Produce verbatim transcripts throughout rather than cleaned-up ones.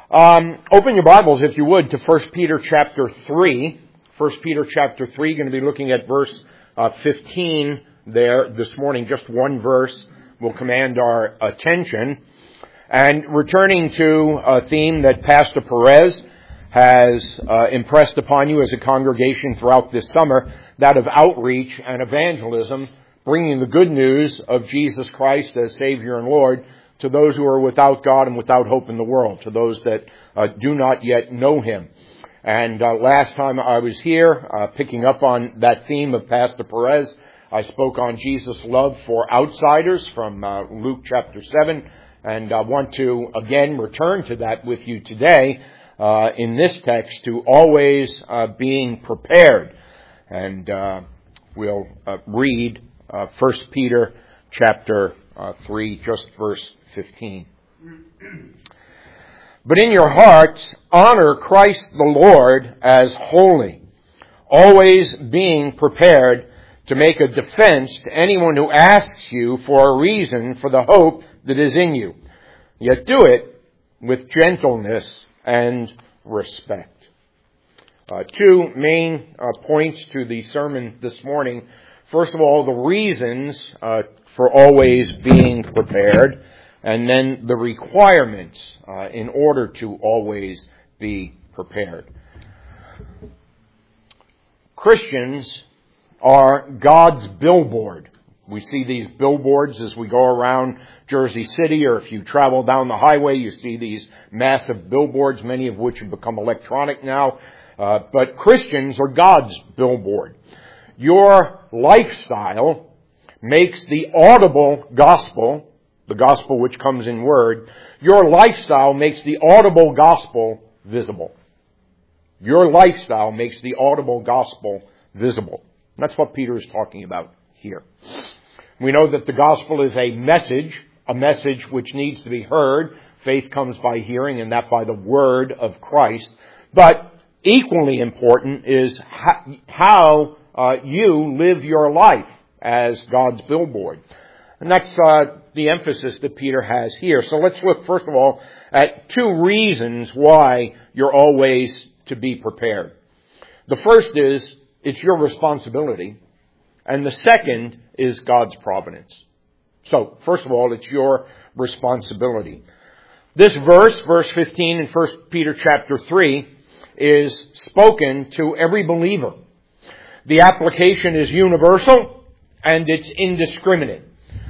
Um, open your Bibles, if you would, to First Peter chapter three. First Peter chapter three, going to be looking at verse uh, fifteen there this morning. Just one verse will command our attention. And returning to a theme that Pastor Perez has uh, impressed upon you as a congregation throughout this summer, that of outreach and evangelism, bringing the good news of Jesus Christ as Savior and Lord to those who are without God and without hope in the world, to those that uh, do not yet know Him. And uh, last time I was here, uh, picking up on that theme of Pastor Perez, I spoke on Jesus' love for outsiders from uh, Luke chapter seven, and I want to again return to that with you today uh, in this text, to always uh, being prepared. And uh, we'll uh, read uh, First Peter chapter uh, three, just verse fifteen. But in your hearts, honor Christ the Lord as holy, always being prepared to make a defense to anyone who asks you for a reason for the hope that is in you. Yet do it with gentleness and respect. Uh, two main uh, points to the sermon this morning. First of all, the reasons uh, for always being prepared, and then the requirements uh, in order to always be prepared. Christians are God's billboard. We see these billboards as we go around Jersey City, or if you travel down the highway, you see these massive billboards, many of which have become electronic now. Uh, but Christians are God's billboard. Your lifestyle makes the audible gospel, the gospel which comes in word, your lifestyle makes the audible gospel visible. Your lifestyle makes the audible gospel visible. And that's what Peter is talking about here. We know that the gospel is a message, a message which needs to be heard. Faith comes by hearing, and that by the word of Christ. But equally important is how uh, you live your life as God's billboard. And that's uh, the emphasis that Peter has here. So let's look, first of all, at two reasons why you're always to be prepared. The first is, it's your responsibility. And the second is God's providence. So, first of all, it's your responsibility. This verse, verse fifteen in First Peter chapter three, is spoken to every believer. The application is universal and it's indiscriminate.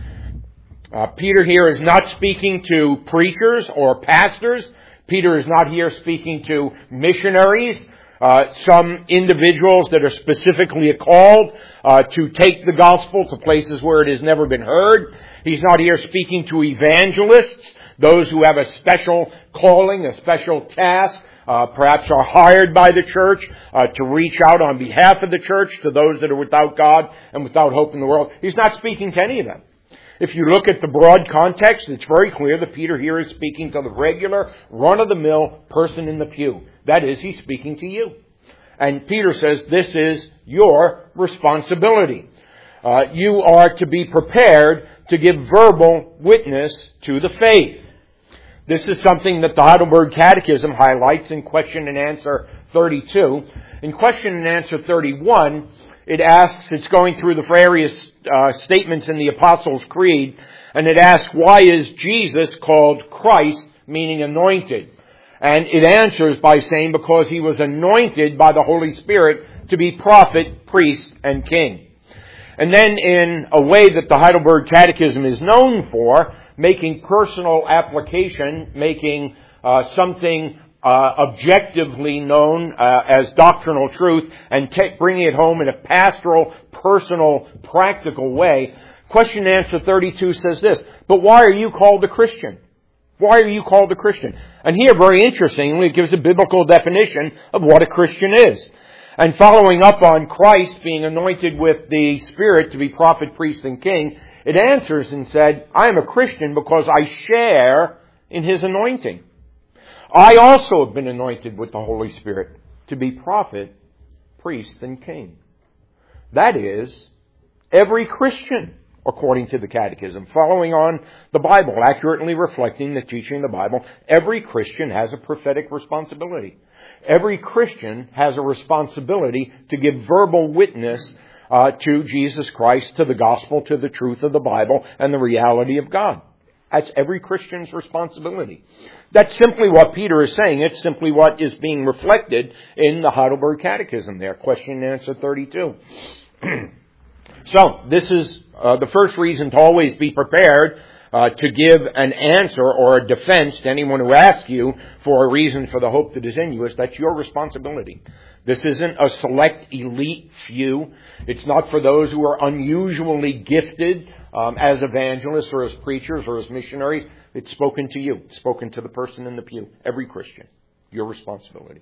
Uh, Peter here is not speaking to preachers or pastors. Peter is not here speaking to missionaries, uh, some individuals that are specifically called uh, to take the gospel to places where it has never been heard. He's not here speaking to evangelists, those who have a special calling, a special task, uh, perhaps are hired by the church uh, to reach out on behalf of the church to those that are without God and without hope in the world. He's not speaking to any of them. If you look at the broad context, it's very clear that Peter here is speaking to the regular, run-of-the-mill person in the pew. That is, he's speaking to you. And Peter says this is your responsibility. Uh, you are to be prepared to give verbal witness to the faith. This is something that the Heidelberg Catechism highlights in question and answer thirty-two. In question and answer thirty-one, it asks, it's going through the various uh, statements in the Apostles' Creed, and it asks, why is Jesus called Christ, meaning anointed? And it answers by saying, because he was anointed by the Holy Spirit to be prophet, priest, and king. And then in a way that the Heidelberg Catechism is known for, making personal application, making uh, something Uh, objectively known uh, as doctrinal truth, and te- bringing it home in a pastoral, personal, practical way. Question and answer thirty-two says this, but why are you called a Christian? Why are you called a Christian? And here, very interestingly, it gives a biblical definition of what a Christian is. And following up on Christ being anointed with the Spirit to be prophet, priest, and king, it answers and said, I am a Christian because I share in his anointing. I also have been anointed with the Holy Spirit to be prophet, priest, and king. That is, every Christian according to the Catechism. Following on the Bible, accurately reflecting the teaching of the Bible, every Christian has a prophetic responsibility. Every Christian has a responsibility to give verbal witness uh, to Jesus Christ, to the gospel, to the truth of the Bible, and the reality of God. That's every Christian's responsibility. That's simply what Peter is saying. It's simply what is being reflected in the Heidelberg Catechism there, question and answer thirty-two. So, this is uh, the first reason to always be prepared uh, to give an answer or a defense to anyone who asks you for a reason for the hope that is in you. Is that's your responsibility. This isn't a select elite few. It's not for those who are unusually gifted um, as evangelists or as preachers or as missionaries. It's spoken to you. It's spoken to the person in the pew. Every Christian. Your responsibility.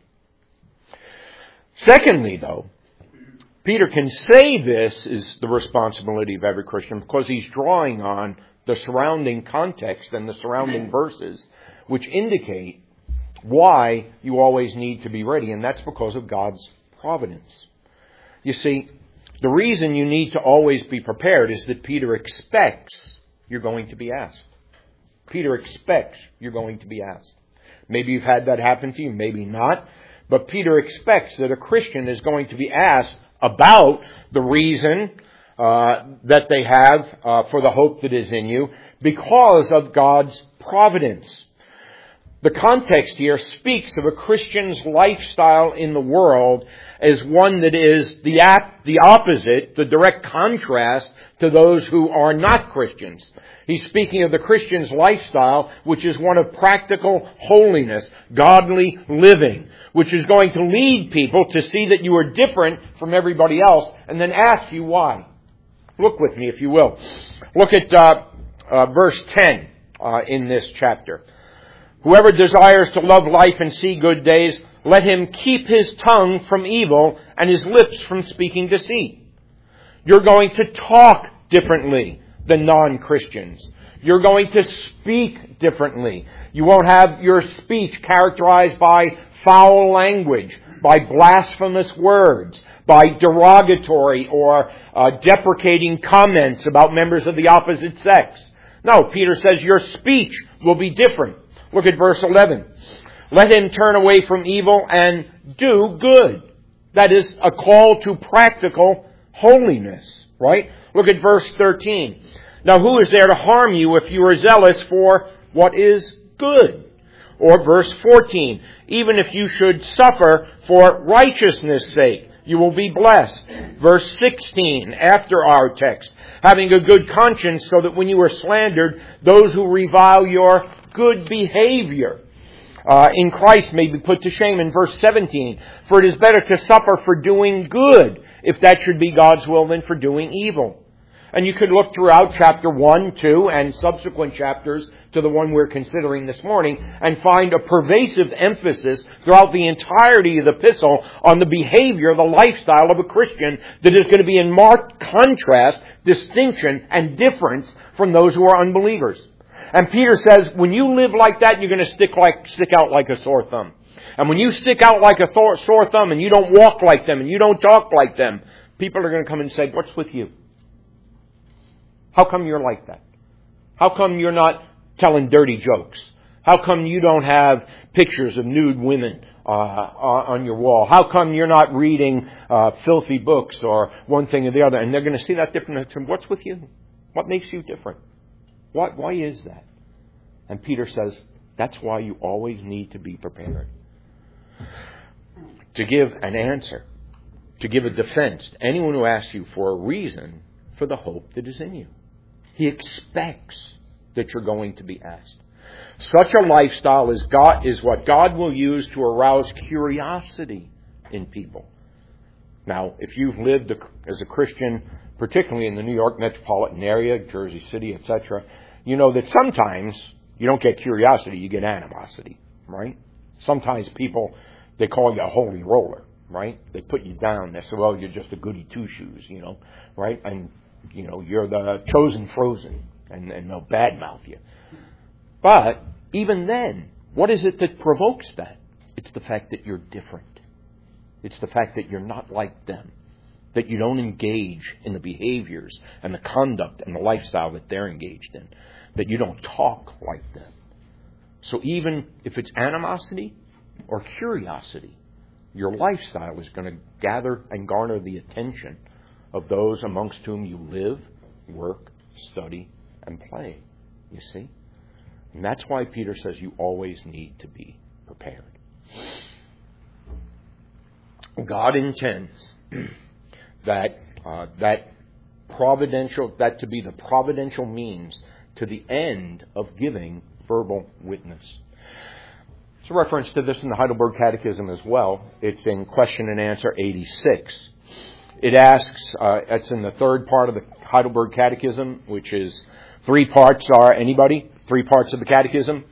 Secondly, though, Peter can say this is the responsibility of every Christian because he's drawing on the surrounding context and the surrounding verses which indicate why you always need to be ready, and that's because of God's providence. You see, the reason you need to always be prepared is that Peter expects you're going to be asked. Peter expects you're going to be asked. Maybe you've had that happen to you, maybe not, but Peter expects that a Christian is going to be asked about the reason uh, that they have uh, for the hope that is in you because of God's providence. The context here speaks of a Christian's lifestyle in the world as one that is the ap- the opposite, the direct contrast to those who are not Christians. He's speaking of the Christian's lifestyle, which is one of practical holiness, godly living, which is going to lead people to see that you are different from everybody else and then ask you why. Look with me, if you will. Look at uh, uh, verse ten uh, in this chapter. Whoever desires to love life and see good days, let him keep his tongue from evil and his lips from speaking deceit. You're going to talk differently than non-Christians. You're going to speak differently. You won't have your speech characterized by foul language, by blasphemous words, by derogatory or uh, deprecating comments about members of the opposite sex. No, Peter says your speech will be different. Look at verse eleven. Let him turn away from evil and do good. That is a call to practical holiness, right? Look at verse thirteen. Now who is there to harm you if you are zealous for what is good? Or verse fourteen. Even if you should suffer for righteousness' sake, you will be blessed. Verse sixteen, after our text. Having a good conscience so that when you are slandered, those who revile your good behavior uh, in Christ may be put to shame. In verse seventeen, for it is better to suffer for doing good, if that should be God's will, than for doing evil. And you could look throughout chapter one, two, and subsequent chapters to the one we're considering this morning and find a pervasive emphasis throughout the entirety of the epistle on the behavior, the lifestyle of a Christian that is going to be in marked contrast, distinction, and difference from those who are unbelievers. And Peter says, when you live like that, you're going to stick like stick out like a sore thumb. And when you stick out like a th- sore thumb and you don't walk like them and you don't talk like them, people are going to come and say, what's with you? How come you're like that? How come you're not telling dirty jokes? How come you don't have pictures of nude women uh, on your wall? How come you're not reading uh, filthy books or one thing or the other? And they're going to see that different. What's with you? What makes you different? Why, why is that? And Peter says, that's why you always need to be prepared. To give an answer, to give a defense to anyone who asks you for a reason for the hope that is in you. He expects that you're going to be asked. Such a lifestyle is God is what God will use to arouse curiosity in people. Now, if you've lived as a Christian, particularly in the New York metropolitan area, Jersey City, et cetera, you know that sometimes you don't get curiosity, you get animosity, right? Sometimes people, they call you a holy roller, right? They put you down. They say, well, you're just a goody two-shoes, you know, right? And, you know, you're the chosen frozen, and, and they'll badmouth you. But even then, what is it that provokes that? It's the fact that you're different. It's the fact that you're not like them. that you don't engage in the behaviors and the conduct and the lifestyle that they're engaged in, that you don't talk like them. So even if it's animosity or curiosity, your lifestyle is going to gather and garner the attention of those amongst whom you live, work, study, and play. You see? And that's why Peter says you always need to be prepared. God intends that uh, that providential that to be the providential means to the end of giving verbal witness. There's a reference to this in the Heidelberg Catechism as well. It's in question and answer eighty-six. It asks, uh, it's in the third part of the Heidelberg Catechism, which is three parts are, anybody? Three parts of the Catechism?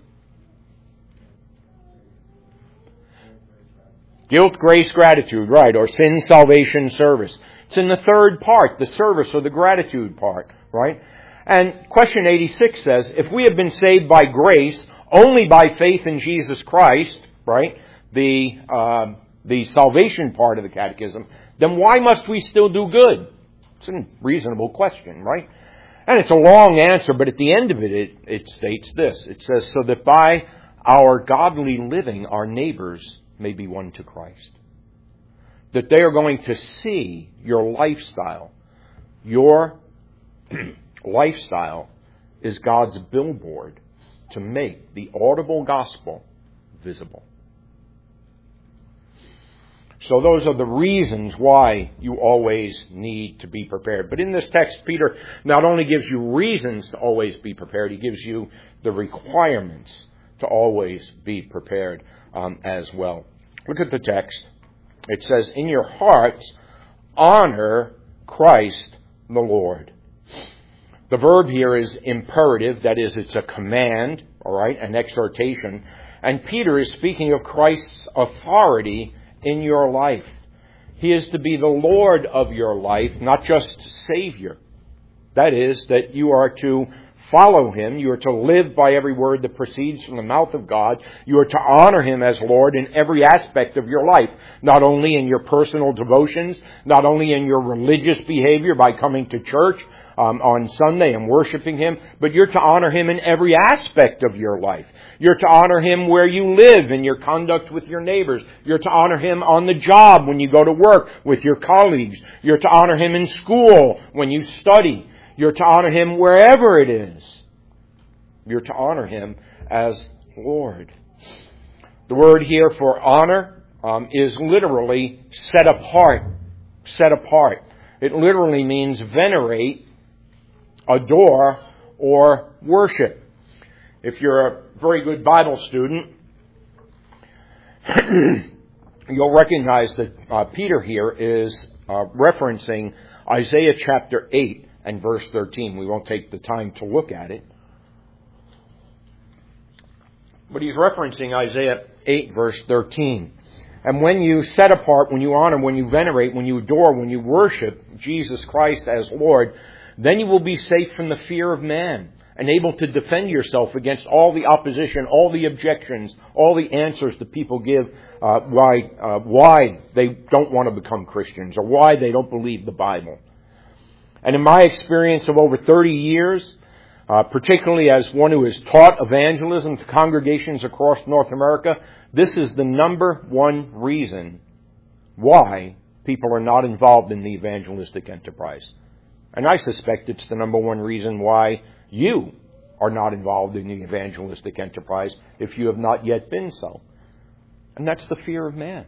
Guilt, grace, gratitude, right, or sin, salvation, service. It's in the third part, the service or the gratitude part, right? And question eighty-six says, if we have been saved by grace only by faith in Jesus Christ, right, the uh, the salvation part of the Catechism, then why must we still do good? It's a reasonable question, right? And it's a long answer, but at the end of it, it, it states this. It says, so that by our godly living, our neighbors may be won to Christ. That they are going to see your lifestyle. Your lifestyle is God's billboard to make the audible gospel visible. So those are the reasons why you always need to be prepared. But in this text, Peter not only gives you reasons to always be prepared, he gives you the requirements to always be prepared um, as well. Look at the text. It says, in your hearts, honor Christ the Lord. The verb here is imperative, that is, it's a command, all right, an exhortation. And Peter is speaking of Christ's authority in your life. He is to be the Lord of your life, not just Savior. That is, that you are to follow Him. You are to live by every word that proceeds from the mouth of God. You are to honor Him as Lord in every aspect of your life. Not only in your personal devotions, not only in your religious behavior by coming to church um, on Sunday and worshiping Him, but you're to honor Him in every aspect of your life. You're to honor Him where you live, in your conduct with your neighbors. You're to honor Him on the job when you go to work with your colleagues. You're to honor Him in school when you study. You're to honor Him wherever it is. You're to honor Him as Lord. The word here for honor um, is literally set apart. Set apart. It literally means venerate, adore, or worship. If you're a very good Bible student, you'll recognize that uh, Peter here is uh, referencing Isaiah chapter eight. And verse thirteen. We won't take the time to look at it. But he's referencing Isaiah eight, verse thirteen. And when you set apart, when you honor, when you venerate, when you adore, when you worship Jesus Christ as Lord, then you will be safe from the fear of man and able to defend yourself against all the opposition, all the objections, all the answers that people give uh, why, uh, why they don't want to become Christians or why they don't believe the Bible. And in my experience of over thirty years, uh, particularly as one who has taught evangelism to congregations across North America, this is the number one reason why people are not involved in the evangelistic enterprise. And I suspect it's the number one reason why you are not involved in the evangelistic enterprise if you have not yet been so. And that's the fear of man.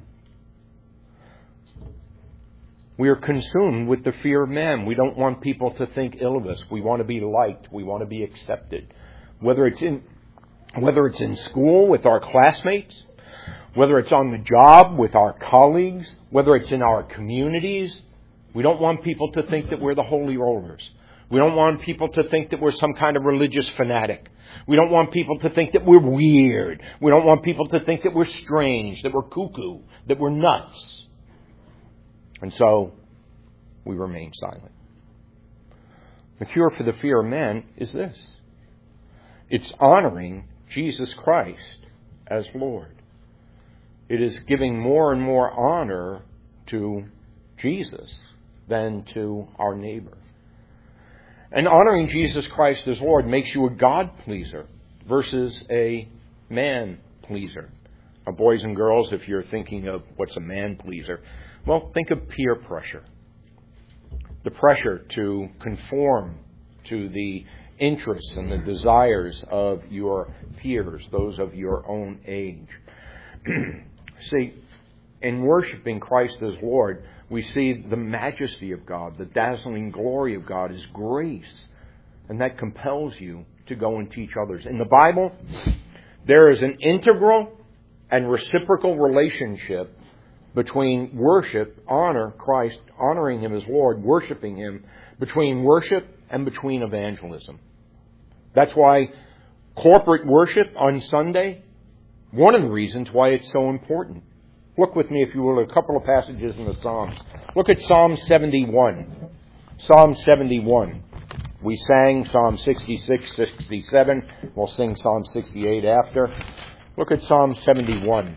We are consumed with the fear of man. We don't want people to think ill of us. We want to be liked. We want to be accepted. Whether it's in, whether it's in school with our classmates, whether it's on the job with our colleagues, whether it's in our communities, we don't want people to think that we're the holy rollers. We don't want people to think that we're some kind of religious fanatic. We don't want people to think that we're weird. We don't want people to think that we're strange, that we're cuckoo, that we're nuts. And so, we remain silent. The cure for the fear of man is this. It's honoring Jesus Christ as Lord. It is giving more and more honor to Jesus than to our neighbor. And honoring Jesus Christ as Lord makes you a God-pleaser versus a man-pleaser. Now, boys and girls, if you're thinking of what's a man-pleaser, well, think of peer pressure. The pressure to conform to the interests and the desires of your peers, those of your own age. See, in worshiping Christ as Lord, we see the majesty of God, the dazzling glory of God, His grace. And that compels you to go and teach others. In the Bible, there is an integral and reciprocal relationship between worship, honor Christ, honoring Him as Lord, worshiping Him, between worship and between evangelism. That's why corporate worship on Sunday, one of the reasons why it's so important. Look with me, if you will, at a couple of passages in the Psalms. Look at Psalm seventy-one. Psalm seventy-one. We sang Psalm sixty-six, sixty-seven. We'll sing Psalm sixty-eight after. Look at Psalm seventy-one.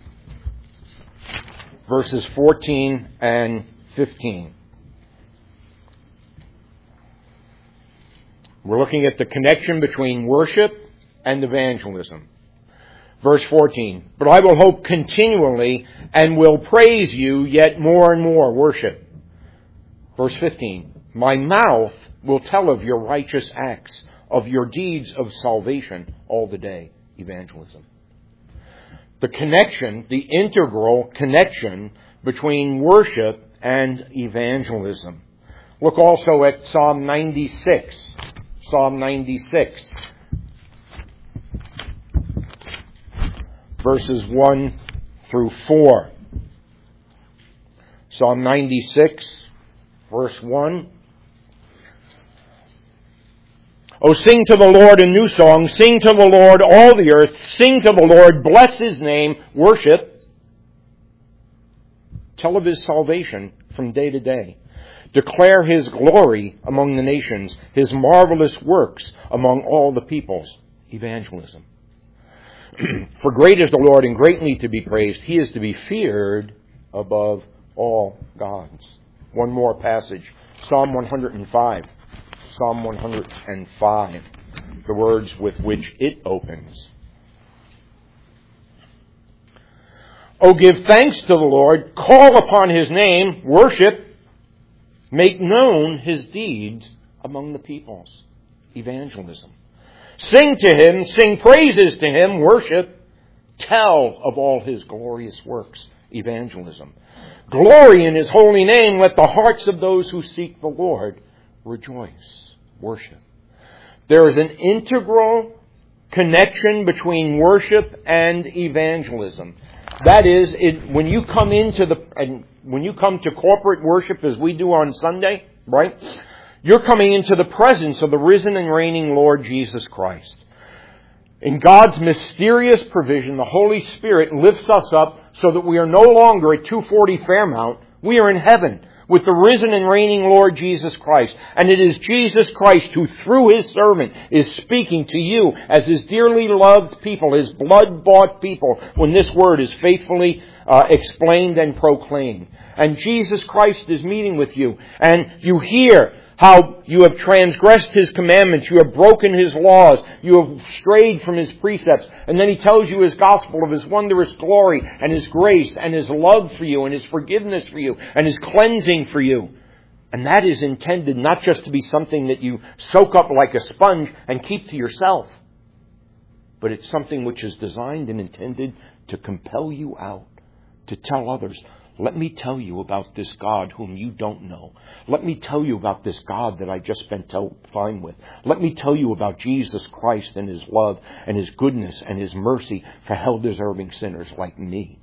Verses fourteen and fifteen. We're looking at the connection between worship and evangelism. Verse fourteen, but I will hope continually and will praise you yet more and more. Worship. Verse fifteen, my mouth will tell of your righteous acts, of your deeds of salvation all the day. Evangelism. The connection, the integral connection between worship and evangelism. Look also at Psalm ninety-six. Psalm ninety-six. Verses one through four. Psalm ninety-six, verse one. Oh, sing to the Lord a new song. Sing to the Lord all the earth. Sing to the Lord. Bless His name. Worship. Tell of His salvation from day to day. Declare His glory among the nations. His marvelous works among all the peoples. Evangelism. For great is the Lord and greatly to be praised. He is to be feared above all gods. One more passage. Psalm one hundred five. Psalm one hundred five. The words with which it opens. Oh, give thanks to the Lord. Call upon His name. Worship. Make known His deeds among the peoples. Evangelism. Sing to Him, sing praises to Him, worship. Tell of all His glorious works, evangelism. Glory in His holy name, let the hearts of those who seek the Lord rejoice, worship. There is an integral connection between worship and evangelism. That is, it, when you come into the, and when you come to corporate worship as we do on Sunday, right? You're coming into the presence of the risen and reigning Lord Jesus Christ. In God's mysterious provision, the Holy Spirit lifts us up so that we are no longer at two forty Fairmount. We are in heaven with the risen and reigning Lord Jesus Christ. And it is Jesus Christ who, through His servant, is speaking to you as His dearly loved people, His blood-bought people, when this word is faithfully uh, explained and proclaimed. And Jesus Christ is meeting with you, and you hear how you have transgressed His commandments, you have broken His laws, you have strayed from His precepts. And then He tells you His gospel of His wondrous glory and His grace and His love for you and His forgiveness for you and His cleansing for you. And that is intended not just to be something that you soak up like a sponge and keep to yourself, but it's something which is designed and intended to compel you out, to tell others, let me tell you about this God whom you don't know. Let me tell you about this God that I just spent time with. Let me tell you about Jesus Christ and His love and His goodness and His mercy for hell-deserving sinners like me.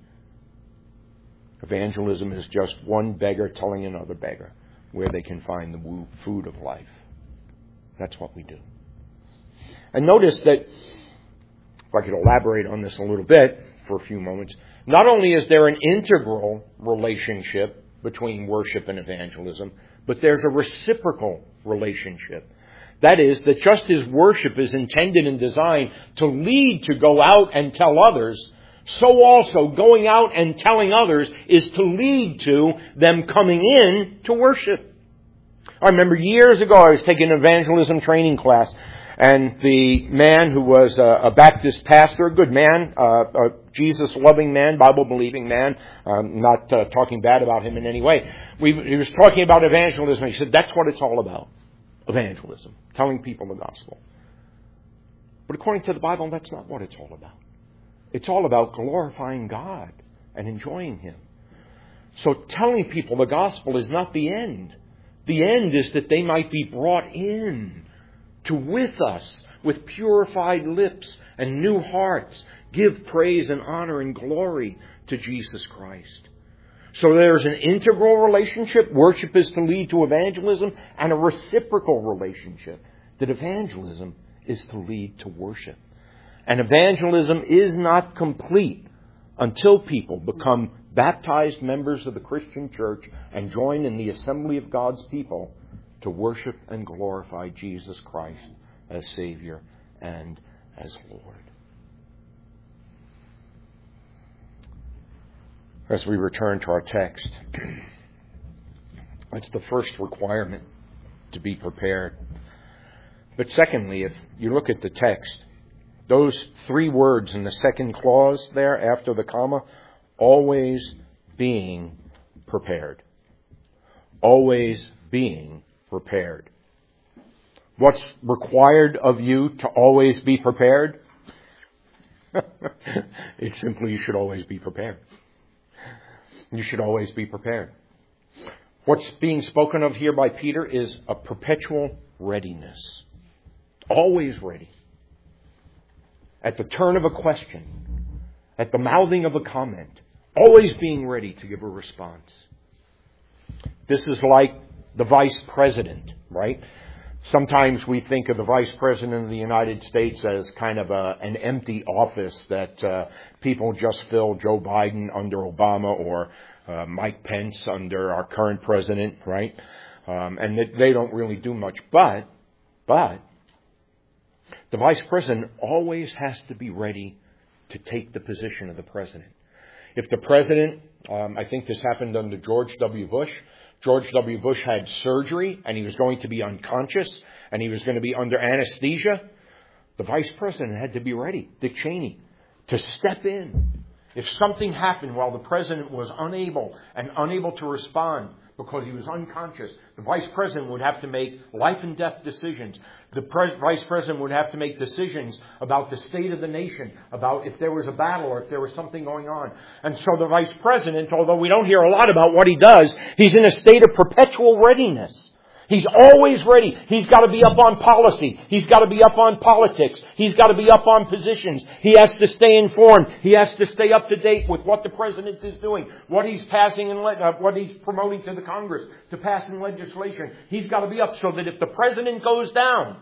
Evangelism is just one beggar telling another beggar where they can find the food of life. That's what we do. And notice that, if I could elaborate on this a little bit for a few moments, not only is there an integral relationship between worship and evangelism, but there's a reciprocal relationship. That is, that just as worship is intended and designed to lead to go out and tell others, so also going out and telling others is to lead to them coming in to worship. I remember years ago I was taking an evangelism training class, and the man who was a Baptist pastor, a good man, uh, a Jesus-loving man, Bible-believing man, um, not uh, talking bad about him in any way. We, he was talking about evangelism. He said, that's what it's all about, evangelism, telling people the gospel. But according to the Bible, that's not what it's all about. It's all about glorifying God and enjoying Him. So telling people the gospel is not the end. The end is that they might be brought in to with us with purified lips and new hearts give praise and honor and glory to Jesus Christ. So there's an integral relationship. Worship is to lead to evangelism, and a reciprocal relationship that evangelism is to lead to worship. And evangelism is not complete until people become baptized members of the Christian church and join in the assembly of God's people to worship and glorify Jesus Christ as Savior and as Lord. As we return to our text, that's the first requirement, to be prepared. But secondly, if you look at the text, those three words in the second clause there after the comma, always being prepared. Always being prepared. What's required of you to always be prepared? It's simply you should always be prepared. You should always be prepared. What's being spoken of here by Peter is a perpetual readiness. Always ready. At the turn of a question, at the mouthing of a comment, always being ready to give a response. This is like the vice president, right? Sometimes we think of the vice president of the United States as kind of a, an empty office that uh, people just fill. Joe Biden under Obama, or uh, Mike Pence under our current president, right? Um, and that they don't really do much. But, but, the vice president always has to be ready to take the position of the president. If the president, um, I think this happened under George W. Bush, George W. Bush had surgery and he was going to be unconscious and he was going to be under anesthesia, the vice president had to be ready, Dick Cheney, to step in. If something happened while the president was unable and unable to respond because he was unconscious, the vice president would have to make life and death decisions. The pres- vice president would have to make decisions about the state of the nation, about if there was a battle or if there was something going on. And so the vice president, although we don't hear a lot about what he does, he's in a state of perpetual readiness. He's always ready. He's got to be up on policy. He's got to be up on politics. He's got to be up on positions. He has to stay informed. He has to stay up to date with what the president is doing, what he's passing and le- uh, what he's promoting to the Congress to pass in legislation. He's got to be up so that if the president goes down,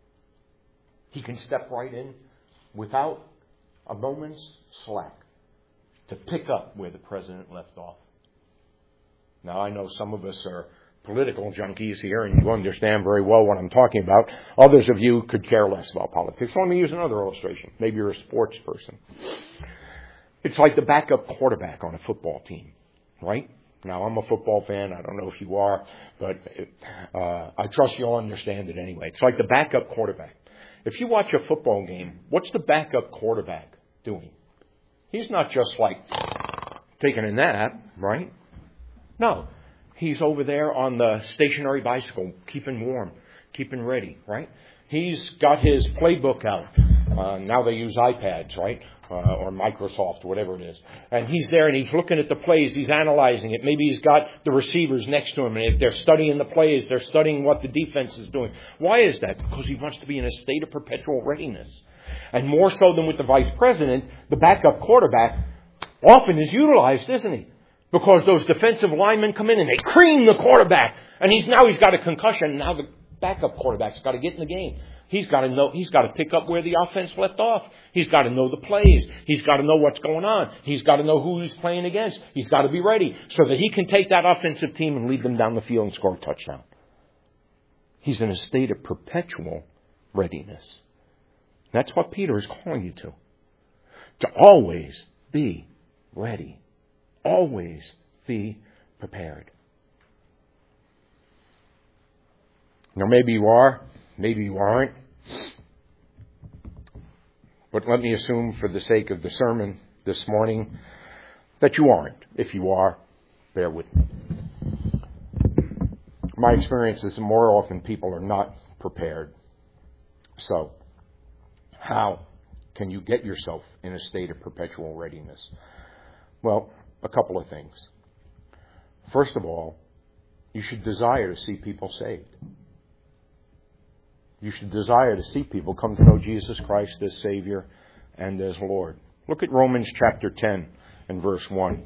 he can step right in without a moment's slack to pick up where the president left off. Now, I know some of us are political junkies here, and you understand very well what I'm talking about. Others of you could care less about politics. Let me use another illustration. Maybe you're a sports person. It's like the backup quarterback on a football team, right? Now, I'm a football fan. I don't know if you are, but uh, I trust you'll understand it anyway. It's like the backup quarterback. If you watch a football game, what's the backup quarterback doing? He's not just like taking a nap, right? No. He's over there on the stationary bicycle, keeping warm, keeping ready, right? He's got his playbook out. Uh, now they use iPads, right? Uh, or Microsoft, whatever it is. And he's there and he's looking at the plays. He's analyzing it. Maybe he's got the receivers next to him. And if they're studying the plays, they're studying what the defense is doing. Why is that? Because he wants to be in a state of perpetual readiness. And more so than with the vice president, the backup quarterback often is utilized, isn't he? Because those defensive linemen come in and they cream the quarterback. And he's now he's got a concussion. And now the backup quarterback's got to get in the game. He's got to know, he's got to pick up where the offense left off. He's got to know the plays. He's got to know what's going on. He's got to know who he's playing against. He's got to be ready so that he can take that offensive team and lead them down the field and score a touchdown. He's in a state of perpetual readiness. That's what Peter is calling you to. To always be ready. Always be prepared. Now maybe you are, maybe you aren't. But let me assume for the sake of the sermon this morning that you aren't. If you are, bear with me. My experience is more often people are not prepared. So, how can you get yourself in a state of perpetual readiness? Well, a couple of things. First of all, you should desire to see people saved. You should desire to see people come to know Jesus Christ as Savior and as Lord. Look at Romans chapter ten and verse one.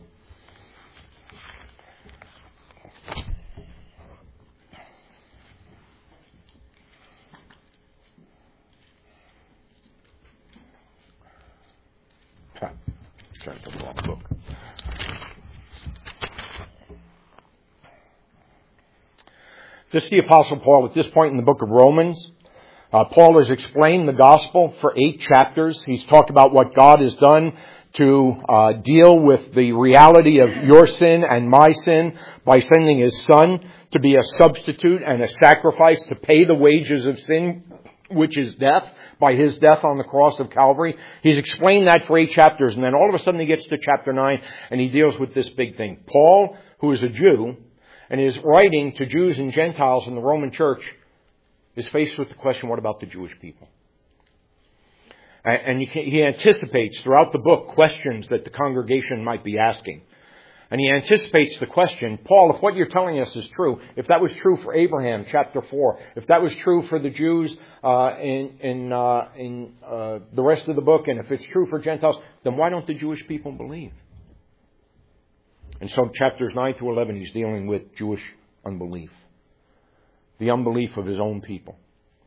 Ha, turned to the wrong book. This is the Apostle Paul at this point in the book of Romans. Uh, Paul has explained the gospel for eight chapters. He's talked about what God has done to uh, deal with the reality of your sin and my sin by sending His Son to be a substitute and a sacrifice to pay the wages of sin, which is death, by His death on the cross of Calvary. He's explained that for eight chapters, and then all of a sudden he gets to chapter nine and he deals with this big thing. Paul, who is a Jew and is writing to Jews and Gentiles in the Roman church, is faced with the question, what about the Jewish people? And he anticipates throughout the book questions that the congregation might be asking. And he anticipates the question, Paul, if what you're telling us is true, if that was true for Abraham, chapter four, if that was true for the Jews uh, in, in, uh, in uh, the rest of the book, and if it's true for Gentiles, then why don't the Jewish people believe? And so chapters nine through eleven, he's dealing with Jewish unbelief. The unbelief of his own people.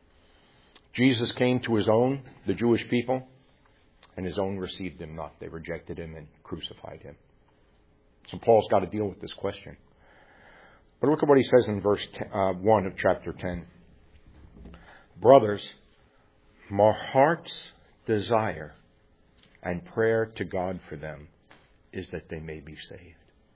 Jesus came to his own, the Jewish people, and his own received him not. They rejected him and crucified him. So Paul's got to deal with this question. But look at what he says in verse one of chapter ten. Brothers, my heart's desire and prayer to God for them is that they may be saved.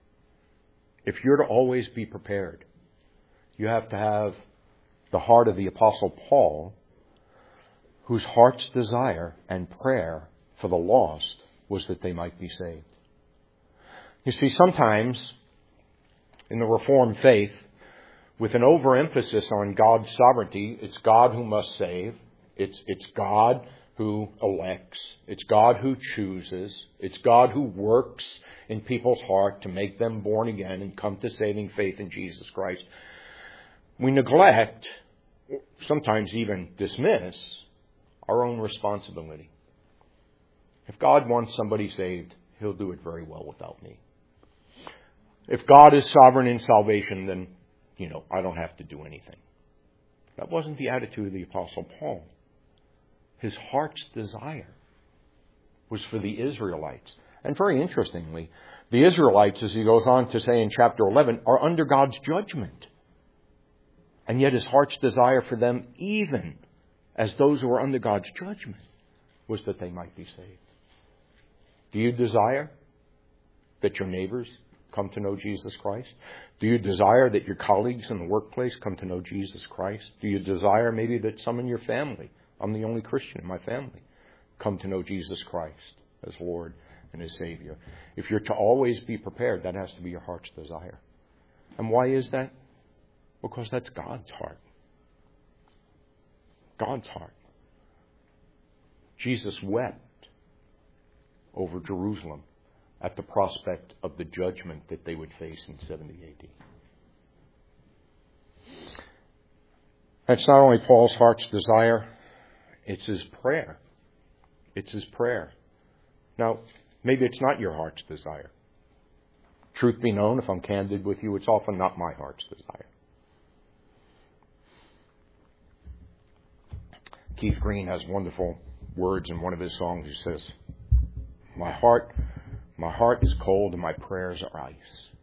If you're to always be prepared, you have to have the heart of the Apostle Paul, whose heart's desire and prayer for the lost was that they might be saved. You see, sometimes in the Reformed faith, with an overemphasis on God's sovereignty, it's God who must save. It's, it's God who elects. It's God who chooses. It's God who works in people's heart to make them born again and come to saving faith in Jesus Christ. We neglect, sometimes even dismiss, our own responsibility. If God wants somebody saved, He'll do it very well without me. If God is sovereign in salvation, then, you know, I don't have to do anything. That wasn't the attitude of the Apostle Paul. His heart's desire was for the Israelites. And very interestingly, the Israelites, as he goes on to say in chapter eleven, are under God's judgment. And yet his heart's desire for them, even as those who are under God's judgment, was that they might be saved. Do you desire that your neighbors come to know Jesus Christ? Do you desire that your colleagues in the workplace come to know Jesus Christ? Do you desire maybe that some in your family, I'm the only Christian in my family, come to know Jesus Christ as Lord and as Savior? If you're to always be prepared, that has to be your heart's desire. And why is that? Because that's God's heart. God's heart. Jesus wept over Jerusalem at the prospect of the judgment that they would face in seventy A D. That's not only Paul's heart's desire, it's his prayer. It's his prayer. Now, maybe it's not your heart's desire. Truth be known, if I'm candid with you, it's often not my heart's desire. Keith Green has wonderful words in one of his songs. He says, My heart, my heart is cold and my prayers are ice.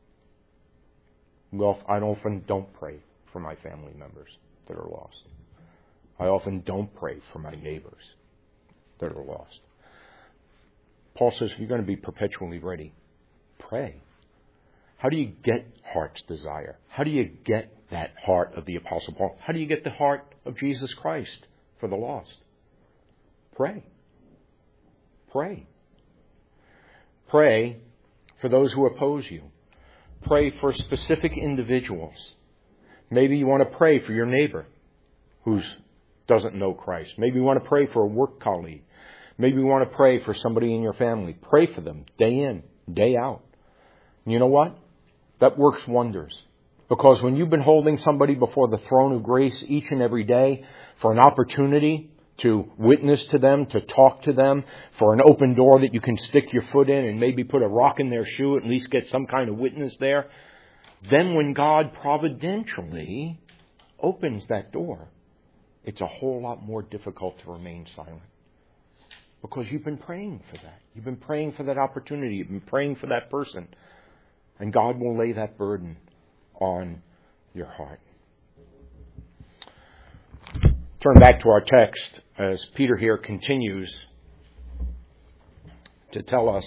Well, I often don't pray for my family members that are lost. I often don't pray for my neighbors that are lost. Paul says you're going to be perpetually ready. Pray. How do you get heart's desire? How do you get that heart of the Apostle Paul? How do you get the heart of Jesus Christ for the lost? Pray. Pray. Pray for those who oppose you. Pray for specific individuals. Maybe you want to pray for your neighbor who doesn't know Christ. Maybe you want to pray for a work colleague. Maybe you want to pray for somebody in your family. Pray for them day in, day out. And you know what? That works wonders. Because when you've been holding somebody before the throne of grace each and every day for an opportunity to witness to them, to talk to them, for an open door that you can stick your foot in and maybe put a rock in their shoe, at least get some kind of witness there, then when God providentially opens that door, it's a whole lot more difficult to remain silent. Because you've been praying for that. You've been praying for that opportunity. You've been praying for that person. And God will lay that burden on your heart. Turn back to our text as Peter here continues to tell us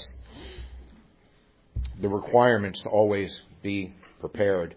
the requirements to always be prepared.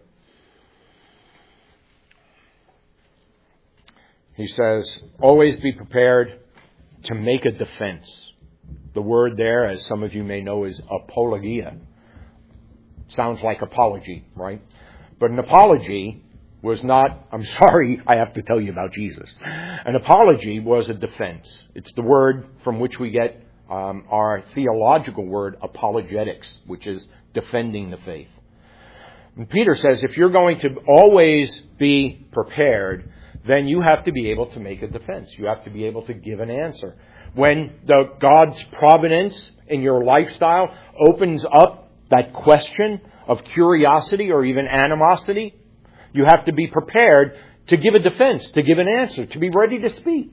He says, always be prepared to make a defense. The word there, as some of you may know, is apologia. Sounds like apology, right? But an apology was not, I'm sorry, I have to tell you about Jesus. An apology was a defense. It's the word from which we get um, our theological word apologetics, which is defending the faith. And Peter says if you're going to always be prepared, then you have to be able to make a defense. You have to be able to give an answer. When the God's providence in your lifestyle opens up that question of curiosity or even animosity, you have to be prepared to give a defense, to give an answer, to be ready to speak.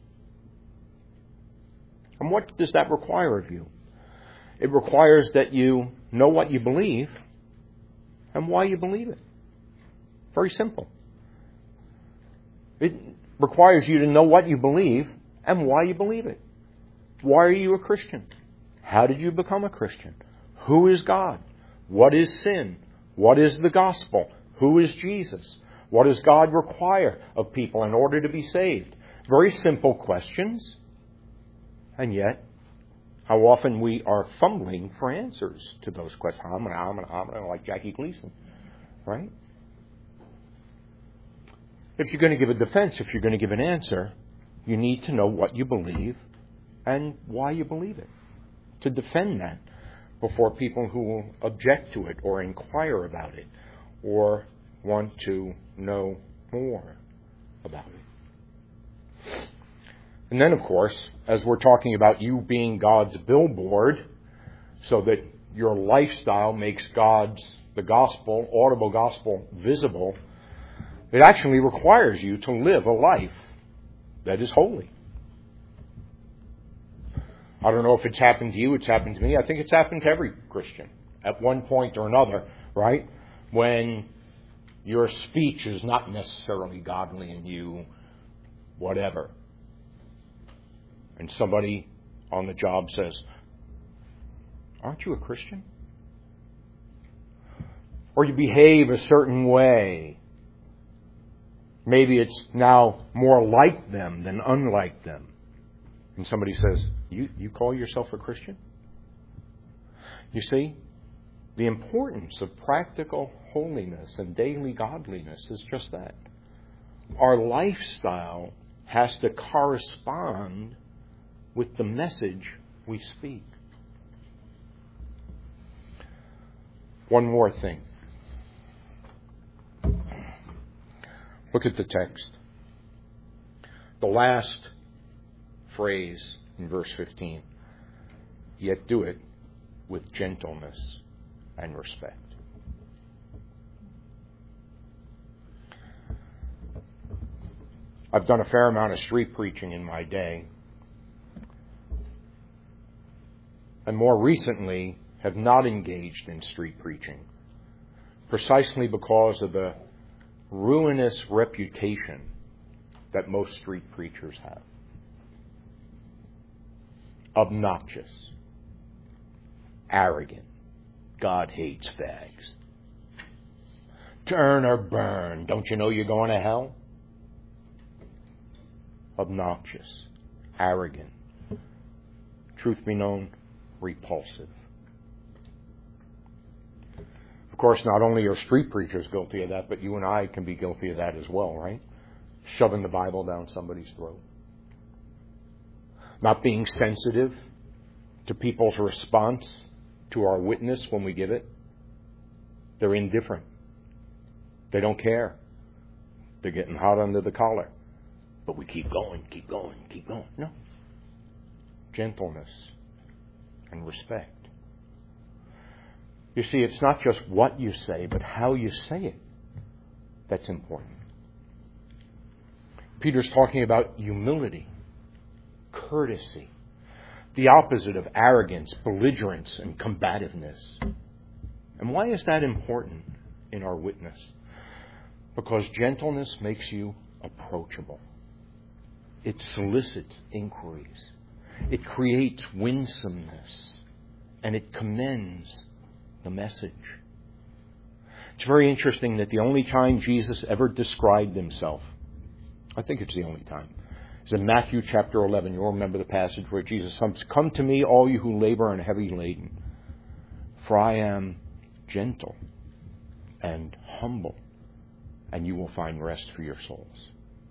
And what does that require of you? It requires that you know what you believe and why you believe it. Very simple. It requires you to know what you believe and why you believe it. Why are you a Christian? How did you become a Christian? Who is God? What is sin? What is the gospel? Who is Jesus? What does God require of people in order to be saved? Very simple questions. And yet, how often we are fumbling for answers to those questions. I'm gonna, I'm gonna, I'm gonna, like Jackie Gleason, right? If you're going to give a defense, if you're going to give an answer, you need to know what you believe and why you believe it. To defend that before people who will object to it or inquire about it or want to know more about it. And then, of course, as we're talking about you being God's billboard, so that your lifestyle makes God's, the gospel, audible gospel, visible, it actually requires you to live a life that is holy. I don't know if it's happened to you, it's happened to me. I think it's happened to every Christian at one point or another, right? When your speech is not necessarily godly and you, whatever. And somebody on the job says, aren't you a Christian? Or you behave a certain way. Maybe it's now more like them than unlike them. And somebody says, you, you call yourself a Christian? You see, the importance of practical holiness and daily godliness is just that. Our lifestyle has to correspond with the message we speak. One more thing. Look at the text. The last phrase in verse fifteen. Yet do it with gentleness and respect. I've done a fair amount of street preaching in my day. And more recently have not engaged in street preaching. Precisely because of the ruinous reputation that most street preachers have. Obnoxious, arrogant. God hates fags. Turn or burn. Don't you know you're going to hell? Obnoxious. Arrogant. Truth be known, repulsive. Of course, not only are street preachers guilty of that, but you and I can be guilty of that as well, right? Shoving the Bible down somebody's throat. Not being sensitive to people's response to our witness when we give it. They're indifferent. They don't care. They're getting hot under the collar. But we keep going, keep going, keep going. No. Gentleness and respect. You see, it's not just what you say, but how you say it that's important. Peter's talking about humility, courtesy, the opposite of arrogance, belligerence, and combativeness. And why is that important in our witness? Because gentleness makes you approachable. It solicits inquiries. It creates winsomeness. And it commends the message. It's very interesting that the only time Jesus ever described himself, I think it's the only time, is in Matthew chapter eleven. You'll remember the passage where Jesus comes, "Come to me, all you who labor and are heavy laden, for I am gentle and humble, and you will find rest for your souls."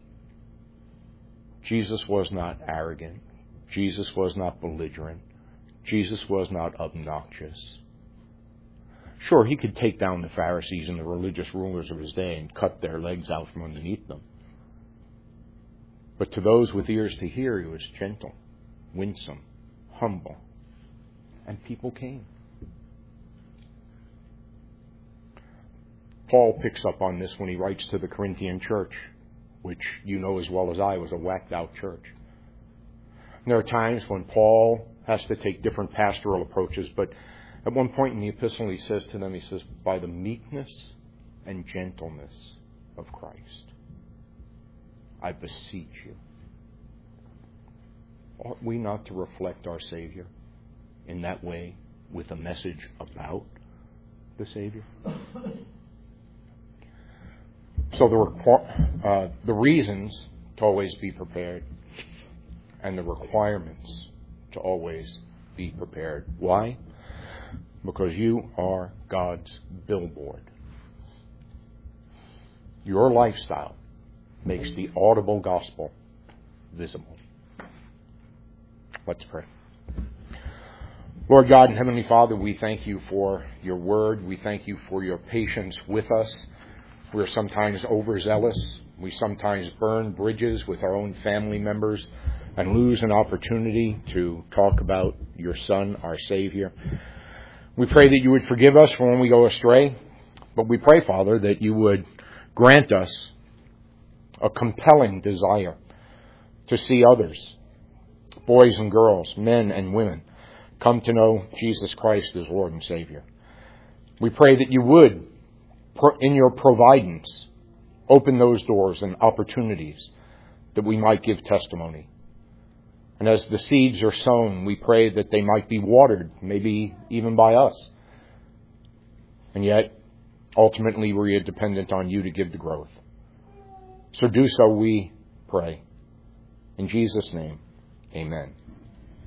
Jesus was not arrogant. Jesus was not belligerent. Jesus was not obnoxious. Sure, he could take down the Pharisees and the religious rulers of his day and cut their legs out from underneath them. But to those with ears to hear, he was gentle, winsome, humble. And people came. Paul picks up on this when he writes to the Corinthian church, which you know as well as I was a whacked out church. And there are times when Paul has to take different pastoral approaches, but at one point in the epistle he says to them, he says, "By the meekness and gentleness of Christ, I beseech you." Ought we not to reflect our Savior in that way with a message about the Savior? So the requ- uh, the reasons to always be prepared and the requirements to always be prepared. Why? Because you are God's billboard. Your lifestyle makes the audible gospel visible. Let's pray. Lord God and Heavenly Father, we thank you for your word. We thank you for your patience with us. We're sometimes overzealous. We sometimes burn bridges with our own family members and lose an opportunity to talk about your Son, our Savior. We pray that you would forgive us for when we go astray. But we pray, Father, that you would grant us a compelling desire to see others, boys and girls, men and women, come to know Jesus Christ as Lord and Savior. We pray that you would, in your providence, open those doors and opportunities that we might give testimony. And as the seeds are sown, we pray that they might be watered, maybe even by us. And yet, ultimately, we are dependent on you to give the growth. So do so, we pray. In Jesus' name, amen.